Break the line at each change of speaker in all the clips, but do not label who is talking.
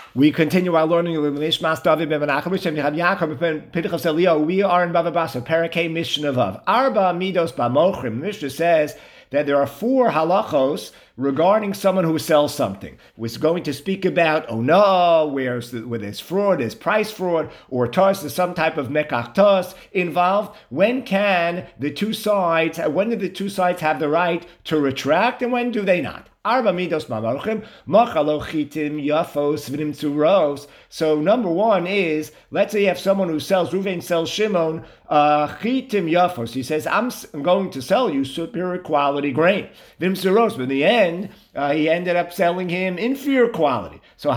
We continue our learning of Nishmas David ben Menachem B'Shem Yaakov ben Pinchas Eliyahu. We are in Bava Basra, Parakeh Mishnah Vav. Arba Midos B'Mochrim. Mishnah says that there are 4 halachos regarding someone who sells something. We're going to speak about where there's fraud, there's price fraud, or tos, there's some type of mekach tos involved. When do the two sides have the right to retract, and when do they not? Arba midos mamarchim machalo chitim yafos v'nimtzuros. So number 1 is, let's say you have someone who sells, Reuven sells Shimon chitim yafos. He says, I'm going to sell you superior quality grain. V'nimtzuros, but in the end, he ended up selling him inferior quality. So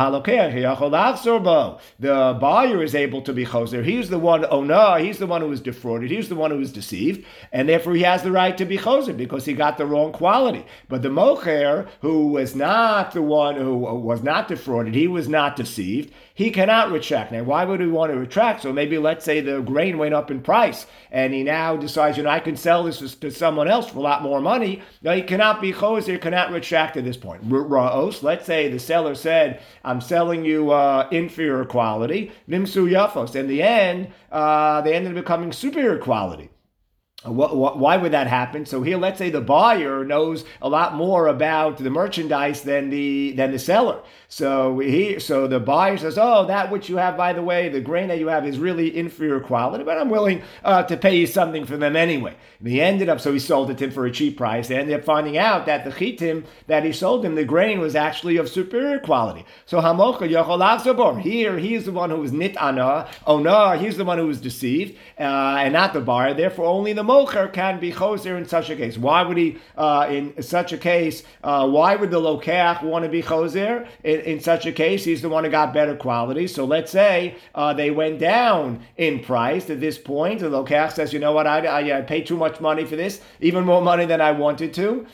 the buyer is able to be choser. He's the one, he's the one who was defrauded. He's the one who was deceived, and therefore he has the right to be choser because he got the wrong quality. But the mocher, who was not the one who was not defrauded, he was not deceived, he cannot retract. Now, why would he want to retract? So maybe, let's say the grain went up in price, and he now decides, I can sell this to someone else for a lot more money. No, he cannot be choser, cannot retract at this point. Ra'os, let's say the seller said, I'm selling you inferior quality. Nimsu yafos. In the end, they ended up becoming superior quality. Why would that happen? So here, let's say the buyer knows a lot more about the merchandise than the seller. So the buyer says, that which you have, by the way, the grain that you have is really inferior quality, but I'm willing to pay you something for them anyway. And so he sold it to him for a cheap price. They ended up finding out that the chitim that he sold him, the grain was actually of superior quality. So hamocha yochol achzor. Here, he is the one who was nit'ana, he's the one who was deceived, and not the buyer. Therefore, only the mocher can be choser in such a case. Why would he, in such a case, why would the lokeach want to be choser? In such a case, he's the one who got better quality. So let's say they went down in price at this point. The lokeach says, you know what, I paid too much money for this, even more money than I wanted to.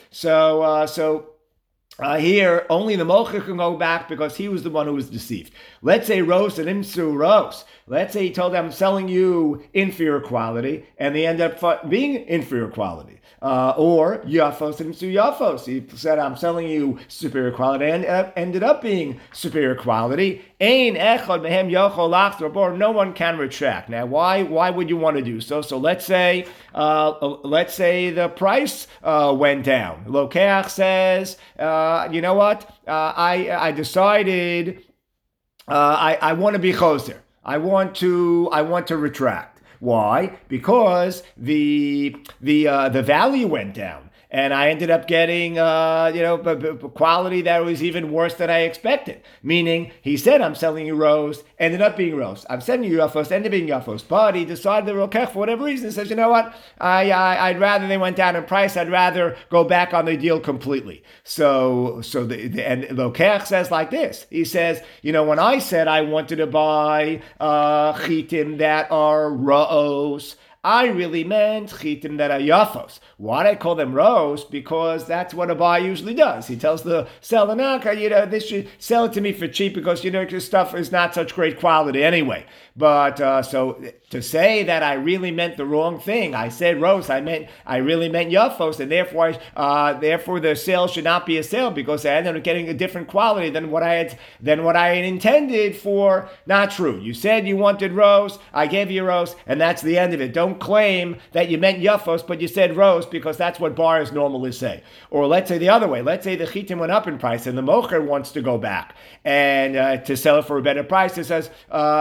Here, only the mocher can go back because he was the one who was deceived. Let's say Rose and Imsu Rose. Let's say he told them, I'm selling you inferior quality, and they end up being inferior quality. Or Yafos and Imsu Yafos. He said, I'm selling you superior quality, and ended up being superior quality. Ein echad mehem yochol achzor bor. No one can retract. Now, why would you want to do so? So let's say the price went down. Lokeach says, you know what? I decided I want to be choser. I want to retract. Why? Because the value went down. And I ended up getting, quality that was even worse than I expected. Meaning, he said, I'm selling you rose, ended up being rose. I'm selling you yafos, ended up being yafos. But he decided the rokech, for whatever reason, says, you know what? I'd rather they went down in price. I'd rather go back on the deal completely. So and Lokech says like this. He says, when I said I wanted to buy chitim that are ra'os, I really meant chitim that are yafos. Why do I call them rose? Because that's what a buyer usually does. He tells the seller, this should sell it to me for cheap because, your stuff is not such great quality anyway. But so to say that I really meant the wrong thing, I said rose, I really meant yafos, and therefore the sale should not be a sale because I ended up getting a different quality than what I had intended for. Not true. You said you wanted rose, I gave you rose, and that's the end of it. Don't claim that you meant yafos, but you said rose because that's what buyers normally say. Or let's say the other way. Let's say the chitim went up in price and the mocher wants to go back and to sell it for a better price. He says,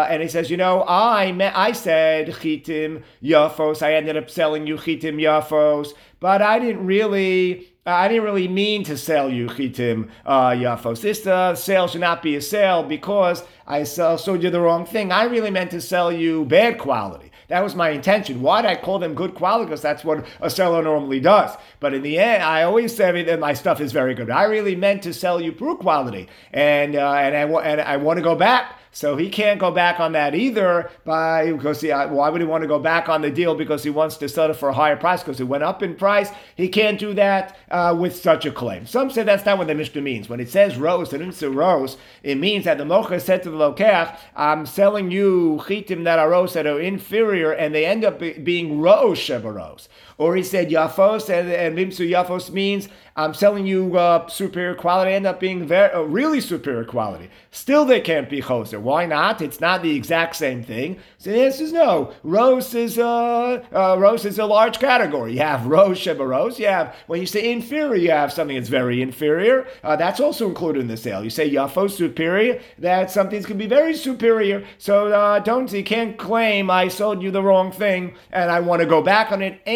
I said chitim yafos. I ended up selling you chitim yafos, but I didn't really mean to sell you chitim yafos. This sale should not be a sale because I sold you the wrong thing. I really meant to sell you bad quality. That was my intention. Why did I call them good quality? Because that's what a seller normally does. But in the end, I always say that my stuff is very good. I really meant to sell you poor quality, and I want to go back. So he can't go back on that either because why would he want to go back on the deal? Because he wants to sell it for a higher price because it went up in price. He can't do that with such a claim. Some say that's not what the Mishnah means. When it says rose and into rose, it means that the mocher said to the lokeach, I'm selling you chitim that are rose that are inferior, and they end up being rose sheva rose. Or he said yafos, and mimsu yafos means I'm selling you superior quality, end up being really superior quality. Still, they can't be choser. Why not? It's not the exact same thing. So the answer is no. Roast is a large category. You have roast, sheba roast. You have, when you say inferior, you have something that's very inferior. That's also included in the sale. You say yafo superior, that something's going to be very superior. So you can't claim I sold you the wrong thing and I want to go back on it.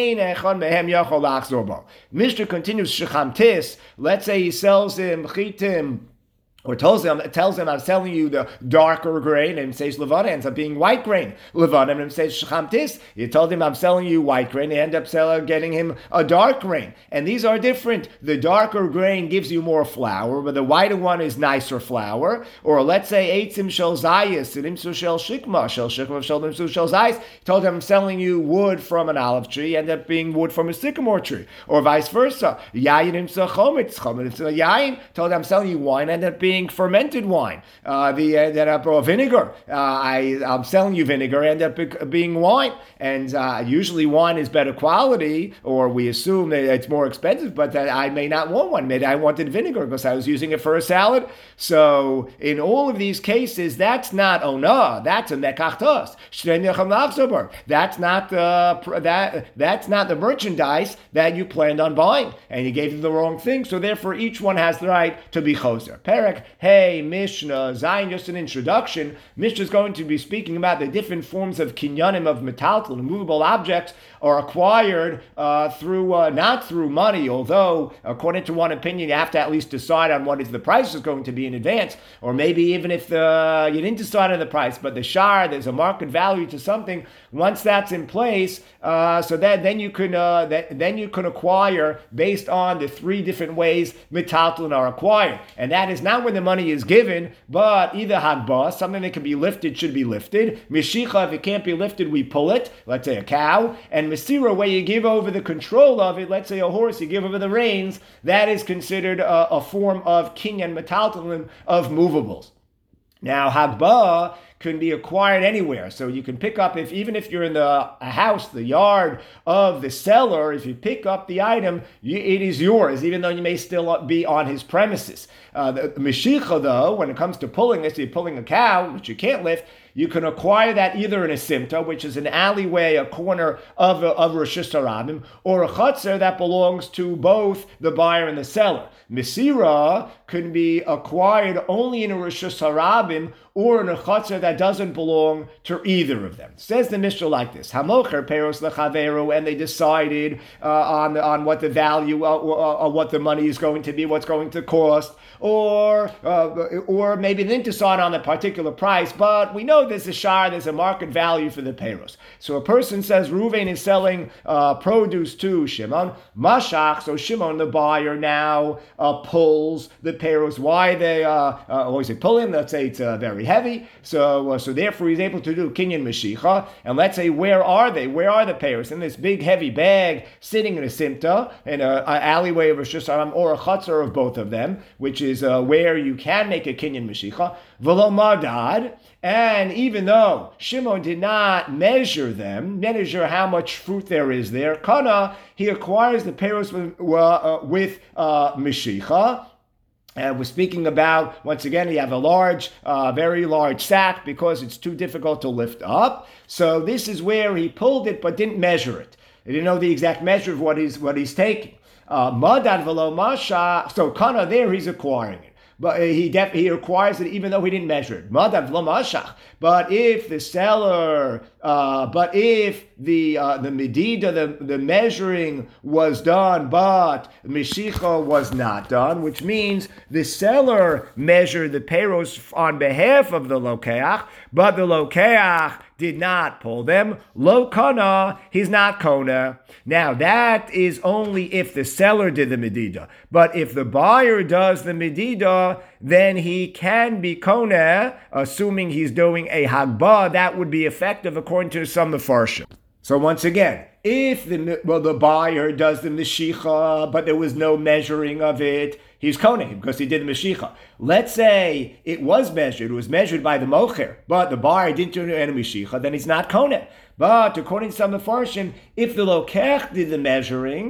Mishnah continues, shechamtis. Let's say he sells him chitim, or tells him, I'm selling you the darker grain, and says Levana ends up being white grain. Levana and says Shechamtis. You told him I'm selling you white grain, they end up getting him a dark grain. And these are different. The darker grain gives you more flour, but the whiter one is nicer flour. Or let's say Eitzim Shel Zayis, Nimsu Shel Shikma, Shel Shikma Shel Nimsu Shel Zayis. You told him I'm selling you wood from an olive tree, end up being wood from a sycamore tree. Or vice versa. Yayin Nimsu Chometz, Chometz Yayin. Told him I'm selling you wine, end up being fermented wine, vinegar. I'm selling you vinegar, end up being wine. And usually wine is better quality, or we assume that it's more expensive, but that I may not want one. Maybe I wanted vinegar because I was using it for a salad. So in all of these cases, that's not ona, that's a mekachtos. That's not that's not the merchandise that you planned on buying, and you gave them the wrong thing. So therefore, each one has the right to be choser. Perek, hey, Mishnah, Zayin, just an introduction. Mishnah is going to be speaking about the different forms of kinyanim, of metaltal, movable objects, are acquired through not through money, although according to one opinion you have to at least decide on what is the price is going to be in advance, or maybe even if you didn't decide on the price, but the shar, there's a market value to something. Once that's in place, so that then you can acquire based on the three different ways metaltalin are acquired, and that is not when the money is given, but either hagbah, something that can be lifted should be lifted. Mishicha, if it can't be lifted, we pull it. Let's say a cow. And Mesira, where you give over the control of it, let's say a horse, you give over the reins, that is considered a form of kinyan metaltalin, of movables. Now, hagbah can be acquired anywhere. So you can pick up, even if you're in a house, the yard of the seller, if you pick up the item, it is yours, even though you may still be on his premises. The Meshicha, though, when it comes to pulling this, you're pulling a cow, which you can't lift, you can acquire that either in a simta, which is an alleyway, a corner of Rosh Hashanah, or a chutzner that belongs to both the buyer and the seller. Mesira can be acquired only in a Rosh Hashanah or in a chutzner that doesn't belong to either of them. Says the Mishnah like this: Hamocher peros lechaveru, and they decided on what the value of what the money is going to be, what's going to cost, or maybe they didn't decide on the particular price, but we know there's a shar, there's a market value for the peros. So a person says Reuven is selling produce to Shimon, Mashach, so Shimon, the buyer, now pulls the peros. Why they always say pull him? Let's say it's very heavy, so therefore he's able to do kinyan meshicha. And let's say where are they? Where are the peros? In this big heavy bag sitting in a simta, in an alleyway of Rosh Hashanah, or a chutzner of both of them, which is where you can make a kinyan meshicha. V'lo madad. And even though Shimon did not measure how much fruit there is there, Kana, he acquires the peros with meshicha. And we're speaking about, once again, you have a very large sack because it's too difficult to lift up. So this is where he pulled it but didn't measure it. He didn't know the exact measure of what he's taking. Madad v'lo masha, so Kana there, he's acquiring it. But he acquires it even though he didn't measure it. Madav lo mashach. But if the seller, the medida, the measuring was done, but mishicha was not done, which means the seller measured the peros on behalf of the lokeach, but the lokeach did not pull them. Lo kana, he's not kona. Now that is only if the seller did the medida. But if the buyer does the medida, then he can be kona, assuming he's doing a hagbah. That would be effective according to some mefarshim. So once again, if the buyer does the meshicha, but there was no measuring of it, he's koning because he did the meshicha. Let's say it was measured by the mocher, but the buyer didn't do any meshicha, then he's not koning. But according to some mefarshim, if the lokech did the measuring,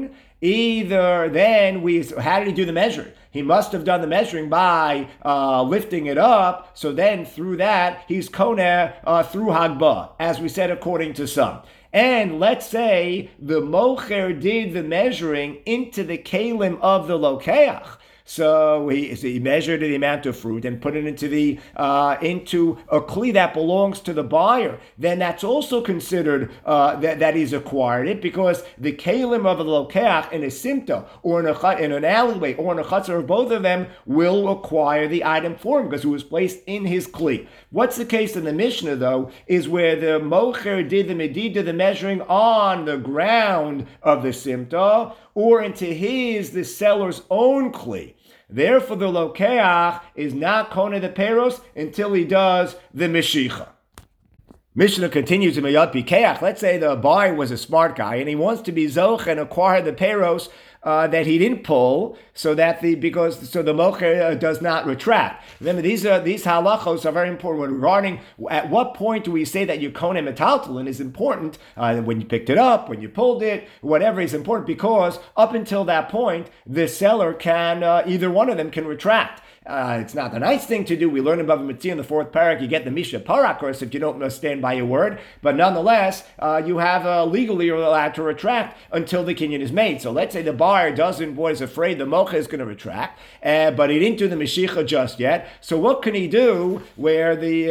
either then how did he do the measuring? He must have done the measuring by lifting it up. So then through that, he's koneh through Hagbah, as we said, according to some. And let's say the mocher did the measuring into the kalim of the lokeach. So he measured the amount of fruit and put it into a kli that belongs to the buyer. Then that's also considered that he's acquired it, because the kalim of the lokeach in a simta or in an alleyway or in a chutzner of both of them will acquire the item for him because it was placed in his kli. What's the case in the Mishnah though is where the mocher did the medida, the measuring on the ground of the simta or into the seller's own kli. Therefore, the lokeach is not koneh the peros until he does the meshicha. Mishnah continues in Mayat Pikeach. Let's say the buyer was a smart guy and he wants to be zoch and acquire the peros that he didn't pull, so the mocher does not retract. Remember, these halachos are very important regarding at what point do we say that your koneh metaltalin is important. When you picked it up, when you pulled it, whatever is important, because up until that point, the seller can either one of them can retract. It's not the nice thing to do. We learn about Bava Metzia in the fourth parak. You get the Misha Parak course if you don't stand by your word. But nonetheless, you have legally you're allowed to retract until the kinyan is made. So let's say the buyer is afraid the mocha is going to retract, but he didn't do the Meshicha just yet. So what can he do where he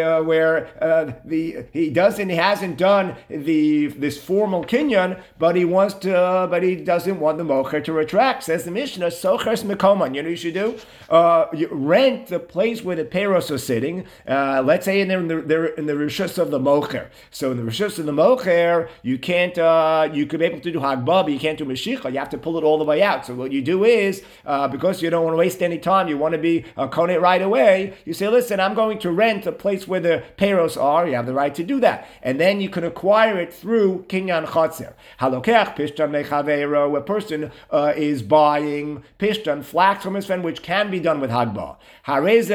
hasn't done this formal kinyan, but he doesn't want the mocha to retract? Says the Mishnah, Sochers Mekoman. You know what you should do? You rent the place where the peros are sitting. Let's say they're in the rishus of the mocher. So in the rishus of the mocher, you can't. You could be able to do hagbah, but you can't do meshicha. You have to pull it all the way out. So what you do is, because you don't want to waste any time, you want to be koneh right away. You say, listen, I'm going to rent a place where the peros are. You have the right to do that, and then you can acquire it through kinyan chatzer. Halokeach pishtan mechavero. A person is buying pishtan, flax from his friend, which can be done with hagbah. The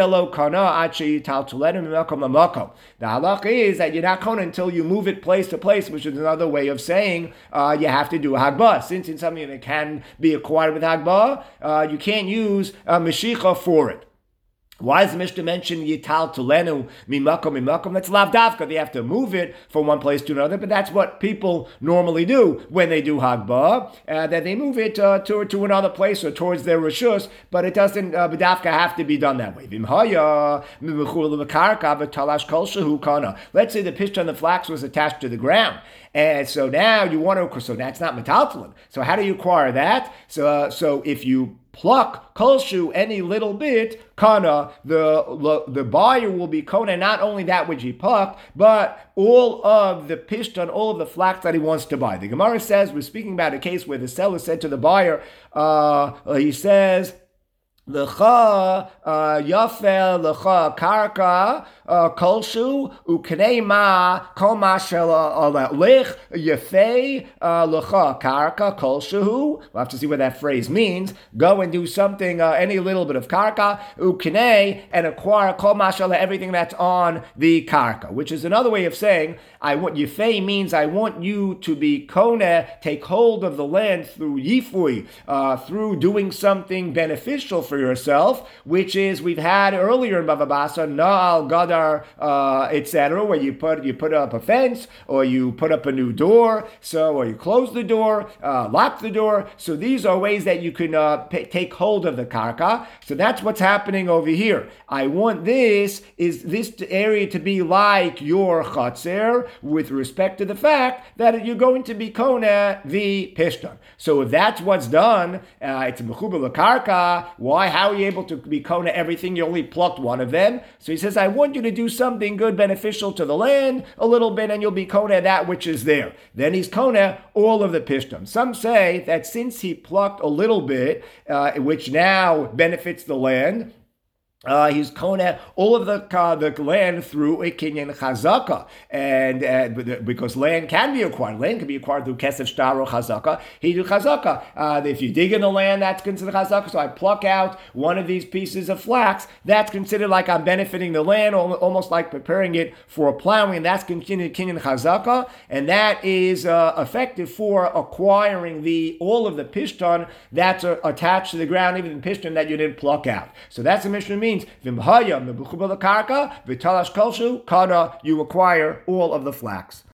halach is that you're not koneh until you move it place to place, which is another way of saying you have to do a hagbah. Since it's something that can be acquired with hagbah, you can't use meshicha for it. Why does the Mishnah mention yital tulenu mimakom? That's lavdavka. They have to move it from one place to another, but that's what people normally do when they do hagbah. That they move it to another place or towards their rishus, but it doesn't b'davka have to be done that way. Let's say the pishta and the flax was attached to the ground. And so now you want to, so that's not metaltalin. So how do you acquire that? So if you pluck kolshu any little bit, kana, the buyer will be koneh not only that which he plucked, but all of the pishtan, all of the flax that he wants to buy. The Gemara says, we're speaking about a case where the seller said to the buyer, he says, L'cha yafel l'cha karka kolshu uknei ma kol ma shel lich yafei l'cha karka kolshu. We'll have to see what that phrase means. Go and do something, any little bit of karka uknei, and acquire kol ma shel everything that's on the karka, which is another way of saying yafei means I want you to be koneh, take hold of the land through yifui, through doing something beneficial for yourself, which is we've had earlier in Bava Basra, Na'al, Gadar, etc., where you put up a fence or you put up a new door, or you close the door, lock the door. So these are ways that you can take hold of the karka. So that's what's happening over here. I want this area to be like your chatzir with respect to the fact that you're going to be koneh the pishtan. So if that's what's done, it's a mechuber l'karka. Why? How are you able to be koneh everything? You only plucked one of them. So he says, I want you to do something good, beneficial to the land a little bit, and you'll be koneh that which is there. Then he's koneh all of the pishtan. Some say that since he plucked a little bit, which now benefits the land, he's kona all of the land through a kinyan chazaka, and because land can be acquired through kesef shtar or chazaka. He do chazaka. If you dig in the land, that's considered chazaka. So I pluck out one of these pieces of flax. That's considered like I'm benefiting the land, almost like preparing it for plowing. That's considered kinyan chazaka, and that is effective for acquiring all of the pishton that's attached to the ground, even the pishton that you didn't pluck out. So that's the Mishnah means. You acquire all of the flax.